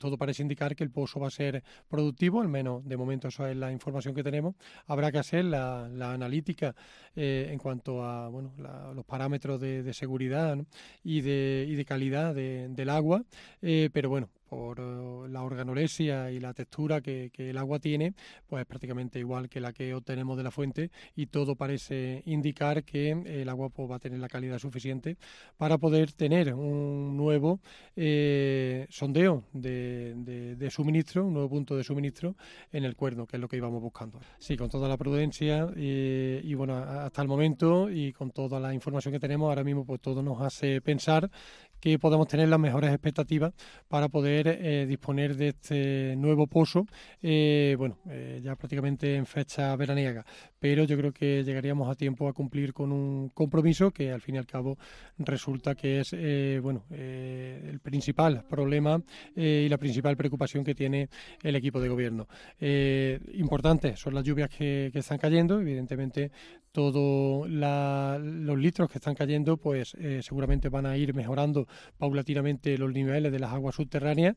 todo parece indicar que el pozo va a ser productivo, al menos de momento eso es la información que tenemos. Habrá que hacer la analítica en cuanto a bueno, los parámetros de seguridad, ¿no? y de calidad del agua, pero bueno, por la organolepsia y la textura que el agua tiene, pues es prácticamente igual que la que obtenemos de la fuente y todo parece indicar que el agua pues, va a tener la calidad suficiente para poder tener un nuevo sondeo de suministro, un nuevo punto de suministro en el Cuerno, que es lo que íbamos buscando. Sí, con toda la prudencia y bueno, hasta el momento y con toda la información que tenemos ahora mismo, pues todo nos hace pensar que podemos tener las mejores expectativas para poder disponer de este nuevo pozo, ya prácticamente en fecha veraniega. Pero yo creo que llegaríamos a tiempo a cumplir con un compromiso que al fin y al cabo resulta que es el principal problema y la principal preocupación que tiene el equipo de gobierno. Importantes son las lluvias que están cayendo, evidentemente todos los litros que están cayendo pues seguramente van a ir mejorando paulatinamente los niveles de las aguas subterráneas